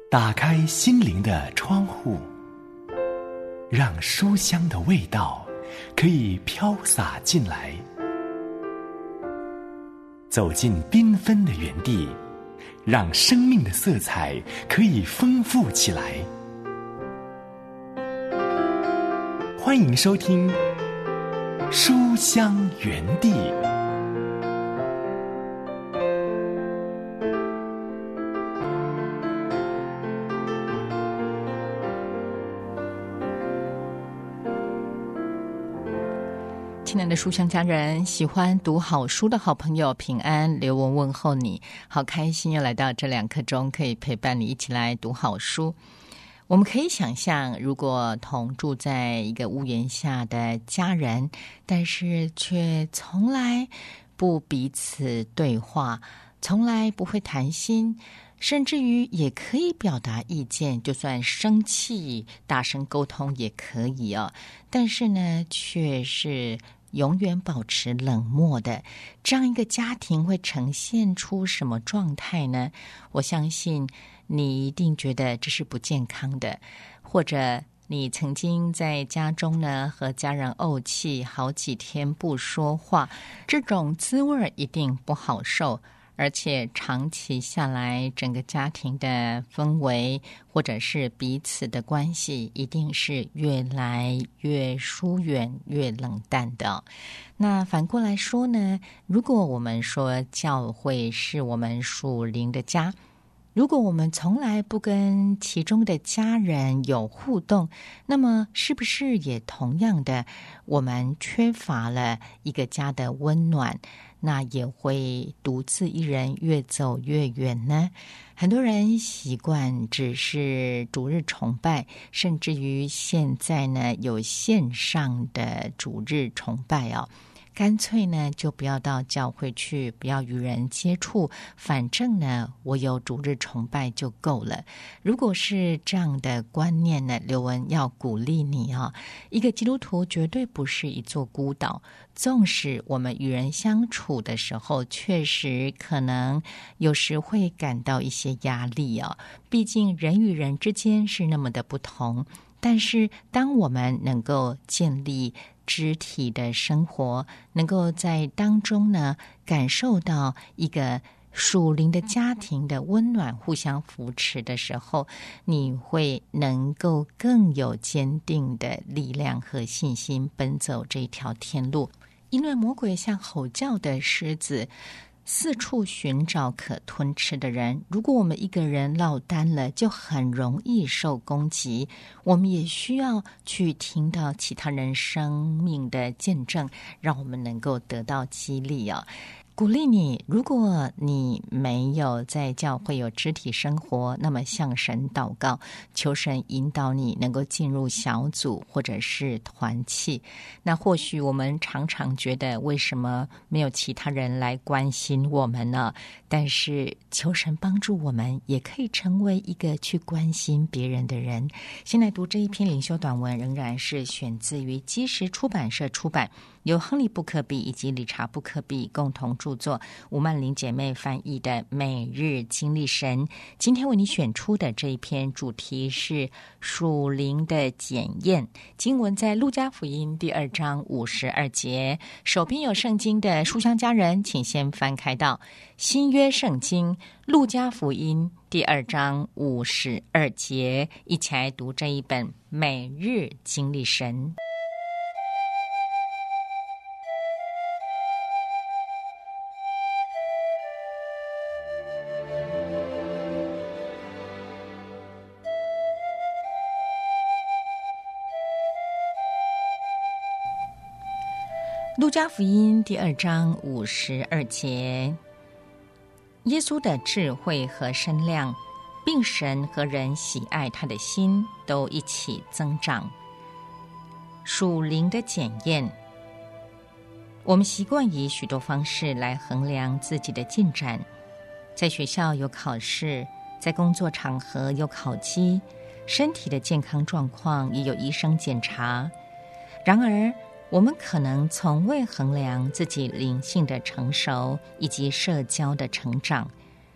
打开心灵的窗户，让书香的味道可以飘洒进来。走进缤纷的园地，让生命的色彩可以丰富起来。欢迎收听书香园地。 亲爱的书香家人，喜欢读好书的好朋友平安，刘文问候你，好开心又来到这2刻钟，可以陪伴你一起来读好书。我们可以想象，如果同住在一个屋檐下的家人，但是却从来不彼此对话，从来不会谈心，甚至于也可以表达意见，就算生气大声沟通也可以哦，但是呢却是永远保持冷漠的，这样一个家庭会呈现出什么状态呢？我相信你一定觉得这是不健康的，或者你曾经在家中呢和家人怄气好几天不说话，这种滋味一定不好受，而且长期下来，整个家庭的氛围或者是彼此的关系一定是越来越疏远、越冷淡的。那反过来说呢，如果我们说教会是我们属灵的家，如果我们从来不跟其中的家人有互动，那么是不是也同样的，我们缺乏了一个家的温暖，那也会独自一人越走越远呢？很多人习惯只是主日崇拜，甚至于现在呢有线上的主日崇拜哦。干脆呢就不要到教会去，不要与人接触，反正呢我有主日崇拜就够了。如果是这样的观念呢，刘文要鼓励你哦，一个基督徒绝对不是一座孤岛，纵使我们与人相处的时候确实可能有时会感到一些压力哦，毕竟人与人之间是那么的不同，但是当我们能够建立肢体的生活，能够在当中呢感受到一个属灵的家庭的温暖，互相扶持的时候，你会能够更有坚定的力量和信心奔走这条天路。因为魔鬼像吼叫的狮子，四处寻找可吞吃的人，如果我们一个人落单了，就很容易受攻击。我们也需要去听到其他人生命的见证，让我们能够得到激励哦。鼓励你，如果你没有在教会有肢体生活，那么向神祷告，求神引导你能够进入小组或者是团契。那或许我们常常觉得为什么没有其他人来关心我们呢？但是求神帮助我们，也可以成为一个去关心别人的人。先来读这一篇灵修短文，仍然是选自于基石出版社出版，由亨利·布克比以及理查·布克比共同著作，吴曼玲姐妹翻译的《每日经历神》。今天为你选出的这一篇主题是属灵的检验，经文在路加福音第2章52节。手边有圣经的书香家人，请先翻开到新约圣经路加福音第2章52节，一起来读这一本《每日经历神》。路加福音第2章52节，耶稣的智慧和身量，并神和人喜爱他的心都一起增长。属灵的检验，我们习惯以许多方式来衡量自己的进展，在学校有考试，在工作场合有考绩，身体的健康状况也有医生检查。然而我们可能从未衡量自己灵性的成熟以及社交的成长。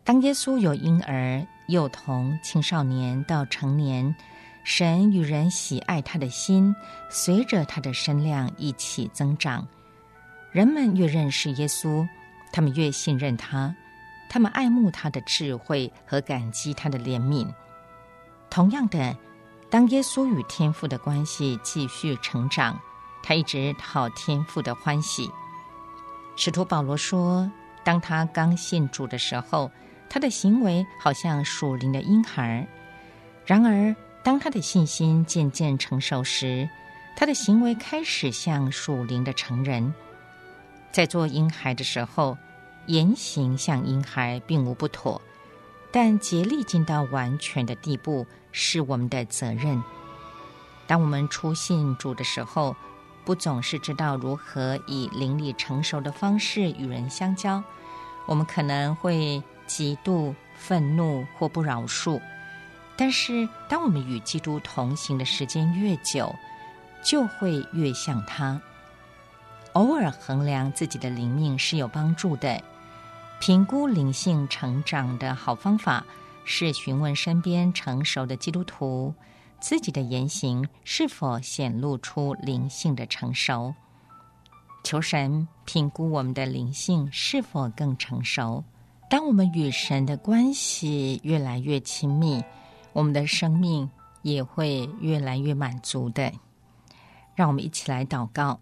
当耶稣由婴儿、幼童、青少年到成年，神与人喜爱他的心随着他的身量一起增长。人们越认识耶稣，他们越信任他，他们爱慕他的智慧和感激他的怜悯。同样的，当耶稣与天父的关系继续成长，他一直讨天父的欢喜。使徒保罗说，当他刚信主的时候，他的行为好像属灵的婴孩，然而当他的信心渐渐成熟时，他的行为开始像属灵的成人。在做婴孩的时候，言行像婴孩并无不妥，但竭力进到完全的地步是我们的责任。当我们初信主的时候，不总是知道如何以灵里成熟的方式与人相交，我们可能会嫉妒、愤怒或不饶恕。但是当我们与基督同行的时间越久，就会越像他。偶尔衡量自己的灵命是有帮助的，评估灵性成长的好方法是询问身边成熟的基督徒，自己的言行是否显露出灵性的成熟。求神评估我们的灵性是否更成熟。当我们与神的关系越来越亲密，我们的生命也会越来越满足的。让我们一起来祷告。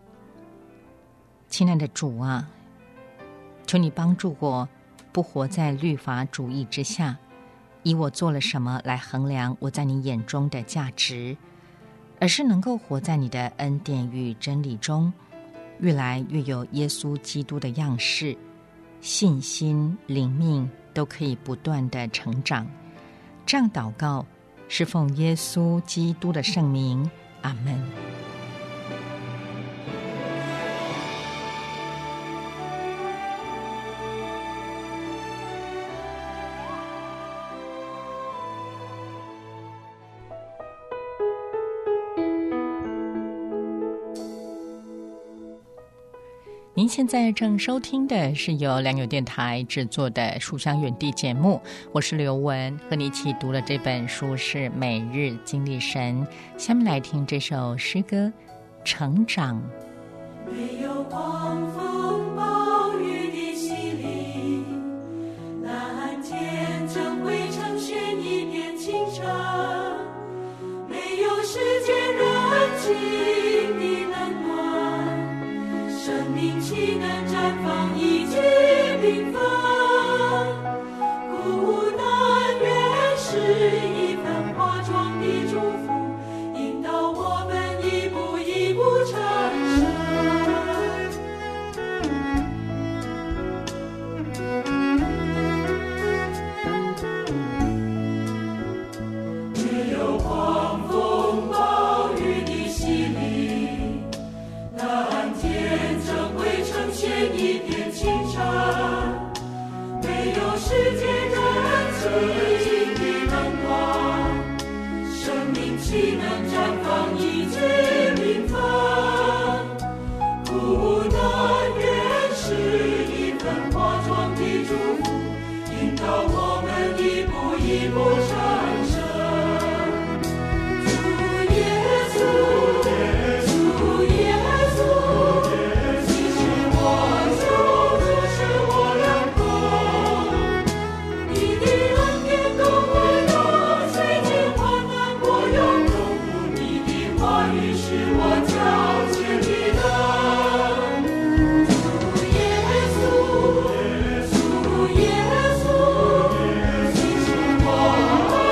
亲爱的主啊，求你帮助我不活在律法主义之下，以我做了什么来衡量我在你眼中的价值，而是能够活在你的恩典与真理中，越来越有耶稣基督的样式，信心、灵命都可以不断的成长。这样祷告是奉耶稣基督的圣名，阿们。您现在正收听的是由良友电台制作的书香远地节目，我是刘文，和你一起读了这本书是《每日经历神》。下面来听这首诗歌《成长》。 没有狂风暴雨的洗礼，蓝天正会呈现一片清澈，没有世间人情的冷暖，生命岂能绽放一句缤纷？孤单原是一份化妆的祝福，引导我们一步一步成圣。没有狂风暴雨的洗礼，蓝天正会呈现一片清澈，没有世间人情的冷暖，生命岂能绽放一句缤纷？孤单原是一份化妆的祝福，引导我们一步一步成圣。主耶稣，主耶稣，你是我救主，是我良朋。你的恩典够伟大，虽经患难我永恒。你的话语是我脚前的灯。主耶稣，主耶稣，你是我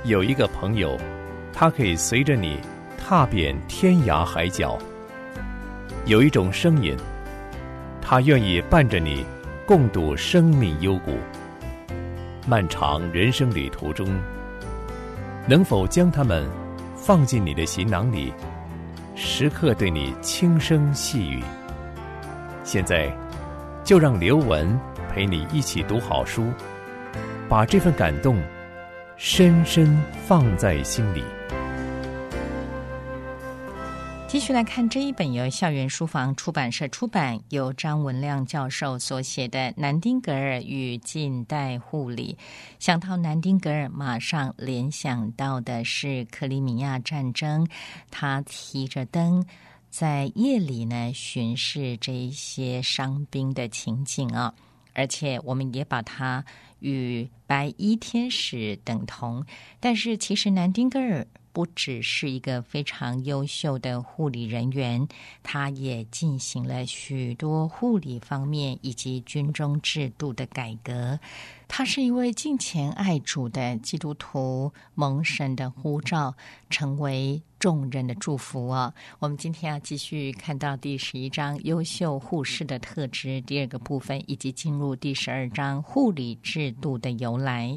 有一个朋友，他可以随着你踏遍天涯海角。有一种声音，他愿意伴着你共度生命幽谷。漫长人生旅途中，能否将它们放进你的行囊里，时刻对你轻声细语？现在就让刘文陪你一起读好书，把这份感动深深放在心里。 继续来看这一本由校园书房出版社出版，由张文亮教授所写的《南丁格尔与近代护理》。想到南丁格尔，马上联想到的是克里米亚战争，他提着灯在夜里呢巡视这一些伤兵的情景啊，而且我们也把它与白衣天使等同。但是其实南丁格尔不只是一个非常优秀的护理人员，他也进行了许多护理方面以及军中制度的改革。他是一位敬虔爱主的基督徒，蒙神的呼召，成为众人的祝福啊！我们今天要继续看到第11章优秀护士的特质第2个部分，以及进入第12章护理制度的由来。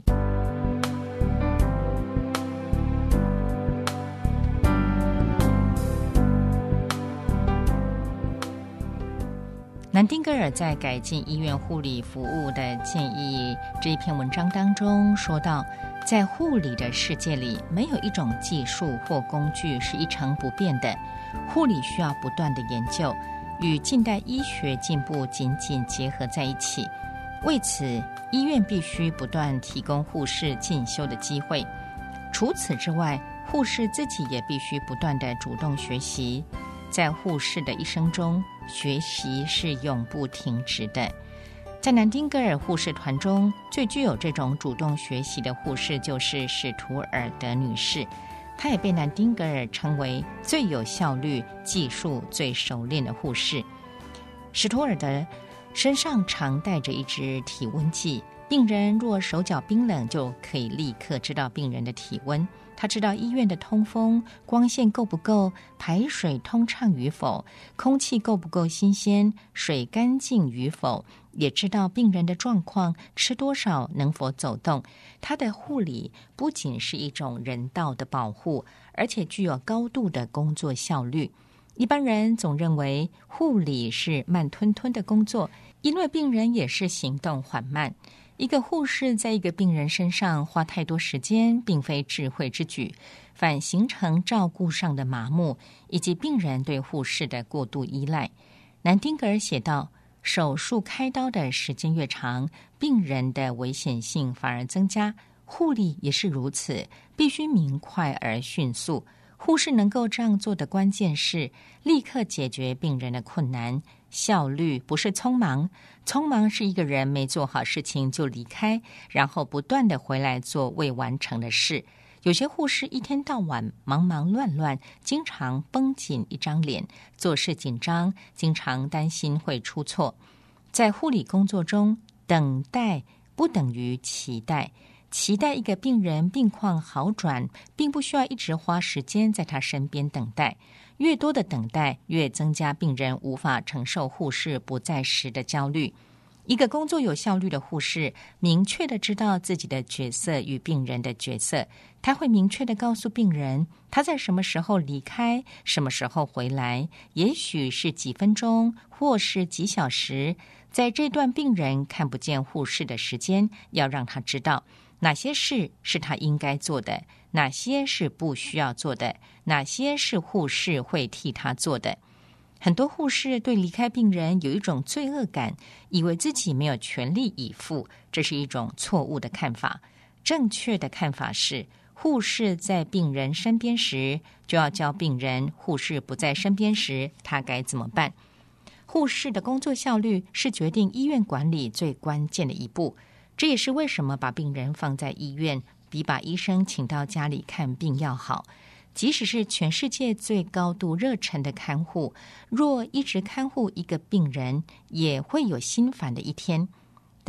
南丁格尔在改进医院护理服务的建议这一篇文章当中说到，在护理的世界里，没有一种技术或工具是一成不变的，护理需要不断的研究，与近代医学进步紧紧结合在一起。为此，医院必须不断提供护士进修的机会。除此之外，护士自己也必须不断的主动学习。在护士的一生中，学习是永不停止的。在南丁格尔护士团中，最具有这种主动学习的护士就是史图尔德女士，她也被南丁格尔称为最有效率、技术最熟练的护士。史图尔德身上常带着一支体温计，病人若手脚冰冷，就可以立刻知道病人的体温。他知道医院的通风、光线够不够，排水通畅与否，空气够不够新鲜，水干净与否，也知道病人的状况，吃多少，能否走动。他的护理不仅是一种人道的保护，而且具有高度的工作效率。一般人总认为护理是慢吞吞的工作，因为病人也是行动缓慢。一个护士在一个病人身上花太多时间，并非智慧之举，反形成照顾上的麻木，以及病人对护士的过度依赖。南丁格尔写道，手术开刀的时间越长，病人的危险性反而增加，护理也是如此，必须明快而迅速。护士能够这样做的关键是立刻解决病人的困难，效率不是匆忙，匆忙是一个人没做好事情就离开，然后不断的回来做未完成的事。有些护士一天到晚忙忙乱乱，经常绷紧一张脸，做事紧张，经常担心会出错。在护理工作中，等待不等于期待。期待一个病人病况好转，并不需要一直花时间在他身边等待。越多的等待，越增加病人无法承受护士不在时的焦虑。一个工作有效率的护士，明确的知道自己的角色与病人的角色，他会明确的告诉病人，他在什么时候离开，什么时候回来，也许是几分钟，或是几小时。在这段病人看不见护士的时间，要让他知道哪些事是他应该做的，哪些是不需要做的，哪些是护士会替他做的。很多护士对离开病人有一种罪恶感，以为自己没有全力以赴，这是一种错误的看法。正确的看法是，护士在病人身边时，就要教病人护士不在身边时，他该怎么办。护士的工作效率是决定医院管理最关键的一步。这也是为什么把病人放在医院，比把医生请到家里看病要好。即使是全世界最高度热忱的看护，若一直看护一个病人，也会有心烦的一天。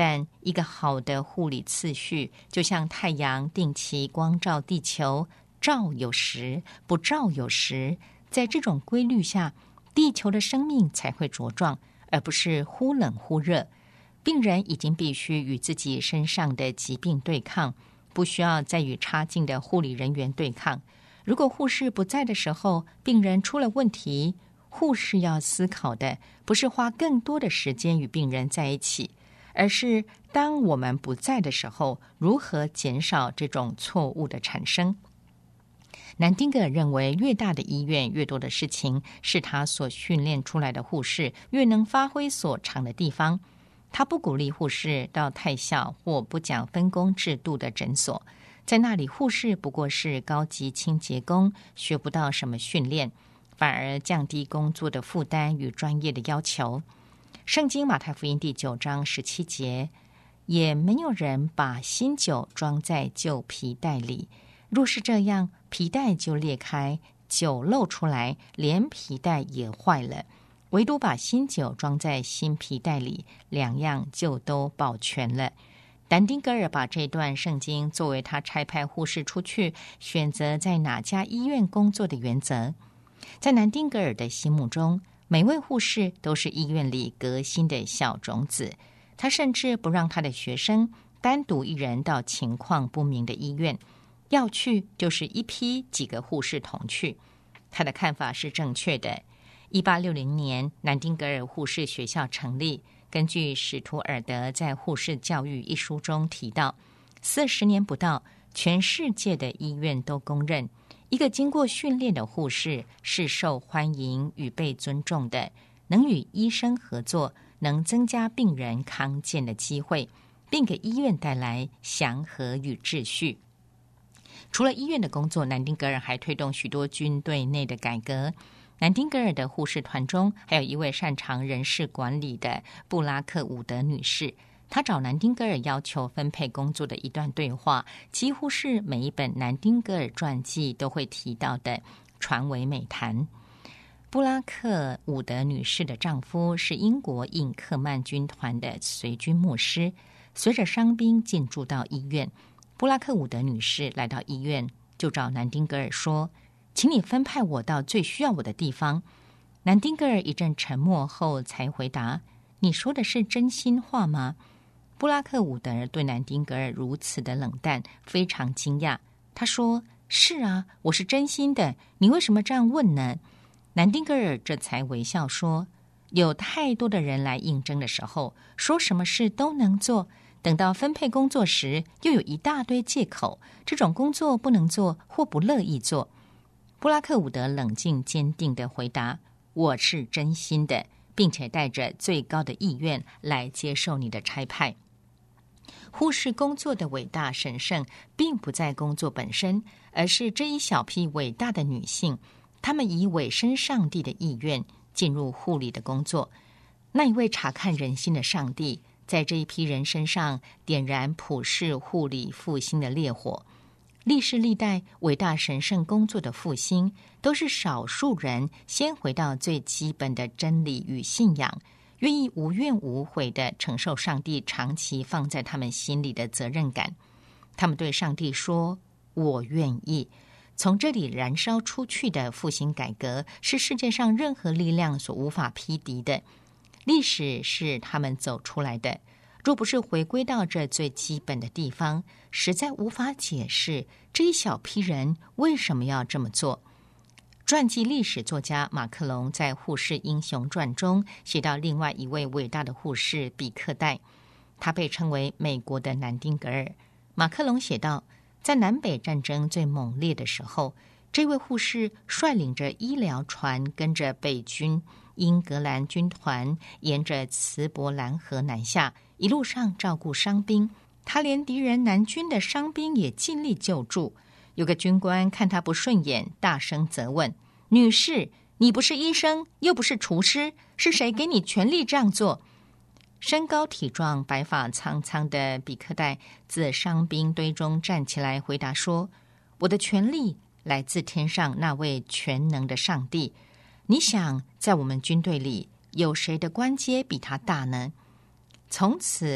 但一个好的护理次序，就像太阳定期光照地球，照有时，不照有时，在这种规律下，地球的生命才会茁壮，而不是忽冷忽热。病人已经必须与自己身上的疾病对抗，不需要再与差劲的护理人员对抗。如果护士不在的时候，病人出了问题，护士要思考的不是花更多的时间与病人在一起，而是当我们不在的时候，如何减少这种错误的产生。南丁格尔认为，越大的医院，越多的事情是他所训练出来的护士越能发挥所长的地方。他不鼓励护士到太小或不讲分工制度的诊所，在那里护士不过是高级清洁工，学不到什么训练，反而降低工作的负担与专业的要求。圣经马太福音第9章17节，也没有人把新酒装在旧皮袋里，若是这样，皮袋就裂开，酒漏出来，连皮袋也坏了。唯独把新酒装在新皮袋里，两样就都保全了。南丁格尔把这段圣经作为他差派护士出去选择在哪家医院工作的原则。在南丁格尔的心目中，每位护士都是医院里革新的小种子。他甚至不让他的学生单独一人到情况不明的医院，要去就是一批几个护士同去。他的看法是正确的。1860年，南丁格尔护士学校成立。根据史图尔德在《护士教育》一书中提到，40年不到，全世界的医院都公认，一个经过训练的护士是受欢迎与被尊重的，能与医生合作，能增加病人康健的机会，并给医院带来祥和与秩序。除了医院的工作，南丁格尔还推动许多军队内的改革。南丁格尔的护士团中还有一位擅长人事管理的布拉克伍德女士，她找南丁格尔要求分配工作的一段对话，几乎是每一本南丁格尔传记都会提到的，传为美谈。布拉克伍德女士的丈夫是英国印克曼军团的随军牧师，随着伤兵进驻到医院，布拉克伍德女士来到医院，就找南丁格尔说，请你分派我到最需要我的地方。南丁格尔一阵沉默后才回答，你说的是真心话吗？布拉克伍德对南丁格尔如此的冷淡非常惊讶，他说，是啊，我是真心的，你为什么这样问呢？南丁格尔这才微笑说，有太多的人来应征的时候，说什么事都能做，等到分配工作时又有一大堆借口，这种工作不能做或不乐意做。布拉克伍德冷静坚定地回答，我是真心的，并且带着最高的意愿来接受你的差派。护士工作的伟大神圣并不在工作本身，而是这一小批伟大的女性，她们以委身上帝的意愿进入护理的工作。那一位察看人心的上帝在这一批人身上点燃普世护理复兴的烈火。历世历代伟大神圣工作的复兴，都是少数人先回到最基本的真理与信仰，愿意无怨无悔地承受上帝长期放在他们心里的责任感。他们对上帝说，我愿意。从这里燃烧出去的复兴改革，是世界上任何力量所无法匹敌的。历史是他们走出来的，若不是回归到这最基本的地方，实在无法解释这一小批人为什么要这么做。传记历史作家马克龙在《护士英雄传》中写到另外一位伟大的护士比克代，他被称为美国的南丁格尔。马克龙写道，在南北战争最猛烈的时候，这位护士率领着医疗船，跟着北军英格兰军团沿着茨伯兰河南下，一路上照顾伤兵。他连敌人南军的伤兵也尽力救助。有个军官看他不顺眼，大声责问，女士，你不是医生，又不是厨师，是谁给你权力这样做？身高体壮、白发苍苍的比克代自伤兵堆中站起来回答说，我的权力来自天上那位全能的上帝。你想，在我们军队里有谁的官阶比他大呢？从此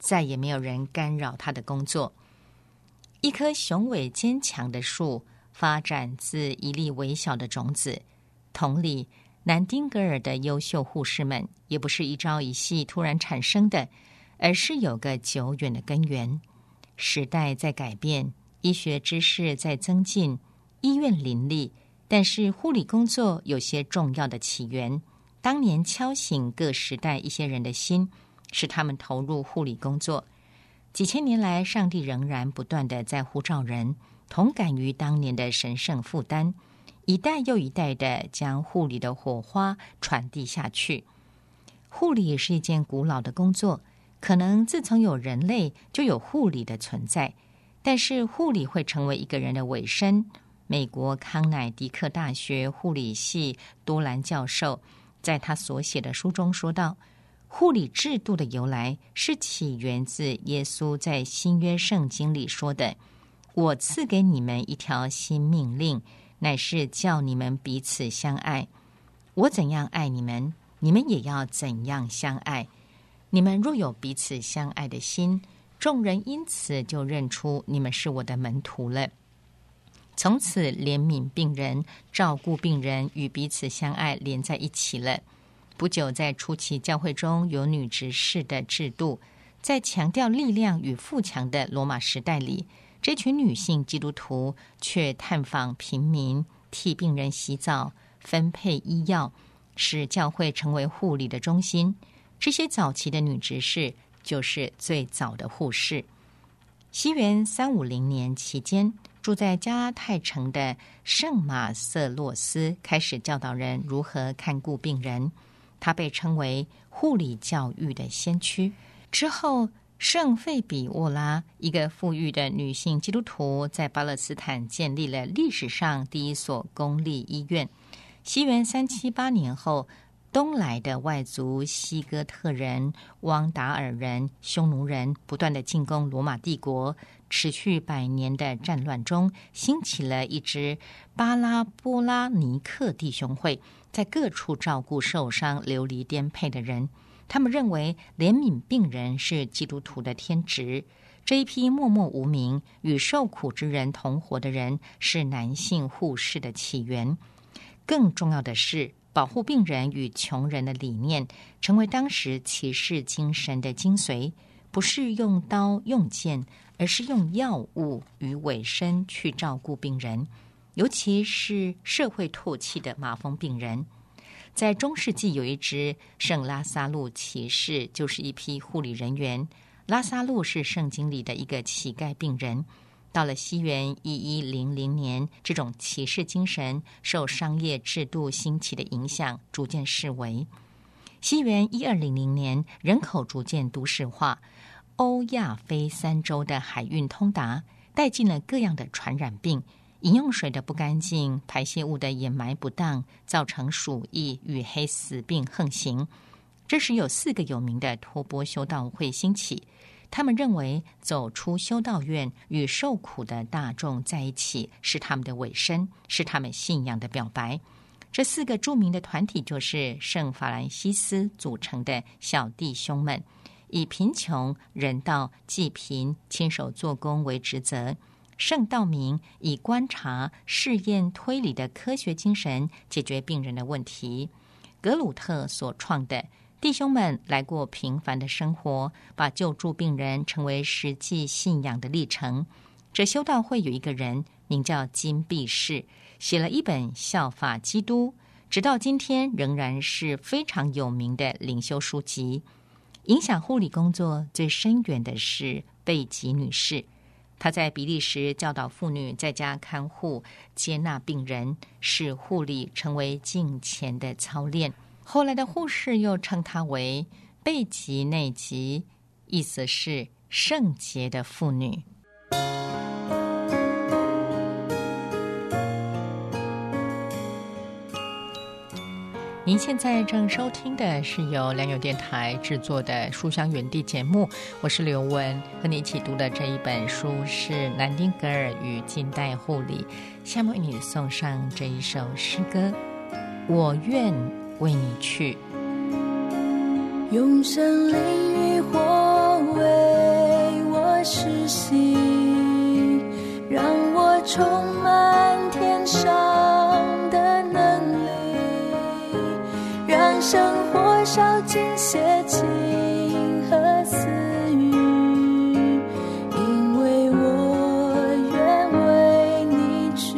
再也没有人干扰他的工作。一棵雄伟坚强的树发展自一粒微小的种子，同理，南丁格尔的优秀护士们也不是一朝一夕突然产生的，而是有个久远的根源。时代在改变，医学知识在增进，医院林立，但是护理工作有些重要的起源，当年敲醒各时代一些人的心，使他们投入护理工作。几千年来，上帝仍然不断地在呼召人同感于当年的神圣负担，一代又一代地将护理的火花传递下去。护理是一件古老的工作，可能自从有人类就有护理的存在，但是护理会成为一个人的尾声。美国康乃狄克大学护理系多兰教授在他所写的书中说道，护理制度的由来是起源自耶稣在新约圣经里说的，我赐给你们一条新命令，乃是叫你们彼此相爱。我怎样爱你们，你们也要怎样相爱。你们若有彼此相爱的心，众人因此就认出你们是我的门徒了。从此怜悯病人、照顾病人与彼此相爱连在一起了。不久，在初期教会中有女执事的制度，在强调力量与富强的罗马时代里，这群女性基督徒却探访平民，替病人洗澡，分配医药，使教会成为护理的中心。这些早期的女执事就是最早的护士。西元350年期间，住在加拉太城的圣马瑟洛斯开始教导人如何看顾病人，他被称为护理教育的先驱。之后，圣费比沃拉，一个富裕的女性基督徒，在巴勒斯坦建立了历史上第一所公立医院。西元378年后，东来的外族西哥特人、汪达尔人、匈奴人不断地进攻罗马帝国，持续100年的战乱中，兴起了一支巴拉波拉尼克弟兄会，在各处照顾受伤、流离颠沛的人。他们认为怜悯病人是基督徒的天职。这一批默默无名、与受苦之人同活的人，是男性护士的起源。更重要的是，保护病人与穷人的理念成为当时骑士精神的精髓，不是用刀用剑，而是用药物与委身去照顾病人，尤其是社会唾弃的麻风病人。在中世纪有一支圣拉撒路骑士，就是一批护理人员。拉撒路是圣经里的一个乞丐病人。到了西元1100年，这种骑士精神受商业制度兴起的影响，逐渐式微。西元1200年，人口逐渐都市化，欧亚非3洲的海运通达，带进了各样的传染病，饮用水的不干净，排泄物的掩埋不当，造成鼠疫与黑死病横行。这时有4个有名的托钵修道会兴起，他们认为走出修道院与受苦的大众在一起是他们的委身，是他们信仰的表白。这4个著名的团体就是圣法兰西斯组成的小弟兄们，以贫穷、人道、济贫、亲手做工为职责。圣道明以观察、试验、推理的科学精神解决病人的问题。格鲁特所创的弟兄们来过平凡的生活，把救助病人成为实际信仰的历程。这修道会有一个人名叫金毕士，写了一本效法基督，直到今天仍然是非常有名的灵修书籍。影响护理工作最深远的是贝吉女士，她在比利时教导妇女在家看护、接纳病人，使护理成为敬虔的操练。后来的护士又称她为贝吉内吉，意思是圣洁的妇女。您现在正收听的是由良友电台制作的书香园地节目，我是刘雯，和你一起读的这一本书是南丁格尔与近代护理。下面为你送上这一首诗歌，我愿为你去。 用生灵与火为我实习，让我充满天上的能力，让生活烧尽邪情和私欲，因为我愿为你去，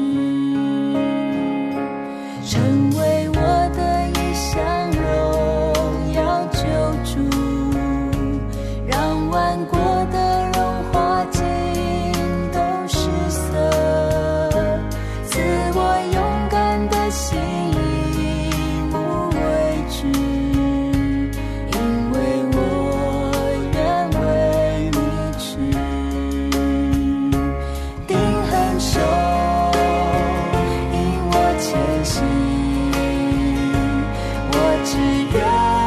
成为我的一项荣耀救主，让万国的荣华尽都失色，赐我勇敢的心，无畏惧，因为我愿为你去，定恒守，引我前行，我只愿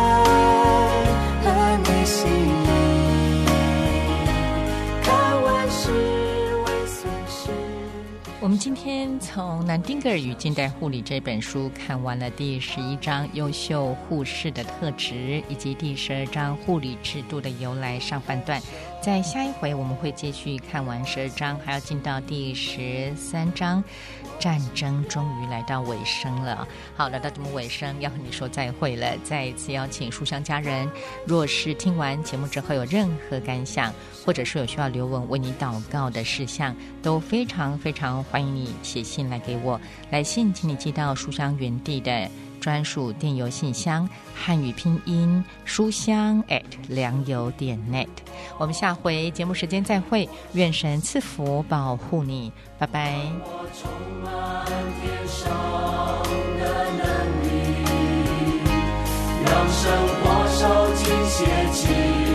和你心意，看万事为损失。 我们今天从南丁格尔与近代护理这本书看完了第11章优秀护士的特质，以及第12章护理制度的由来上半段。在下一回我们会继续看完12章，还要进到第13章，战争终于来到尾声了。好，来到这么尾声，要和你说再会了。再一次邀请书香家人，若是听完节目之后有任何感想，或者是有需要刘文为你祷告的事项，都非常非常欢迎你写信来给我。来信请你寄到书香园地的专属电邮信箱，汉语拼音书香@良友.net。我们下回节目时间再会，愿神赐福保护你，拜拜。 我充满天上的能力，让生活烧尽邪气。